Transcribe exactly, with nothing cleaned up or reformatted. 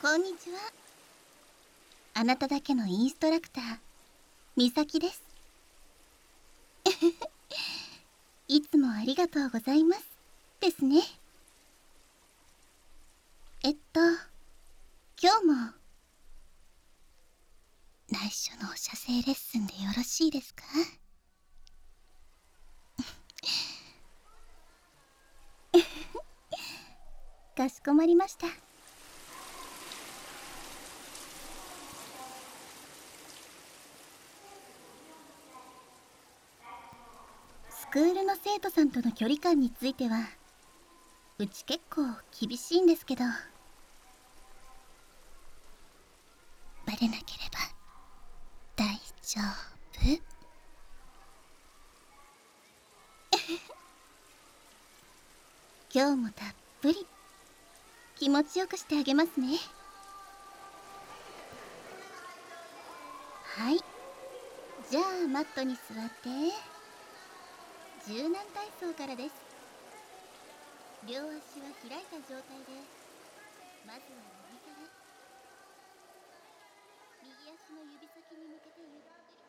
こんにちは。あなただけのインストラクター、みさきです。いつもありがとうございます。ですね。えっと、今日も、内緒の射精レッスンでよろしいですか？かしこまりました。スクールの生徒さんとの距離感については、うち結構厳しいんですけど、バレなければ大丈夫。今日もたっぷり気持ちよくしてあげますね。はい、じゃあマットに座って柔軟体操からです。両足は開いた状態で、まずは右から右足の指先に向けてゆっくり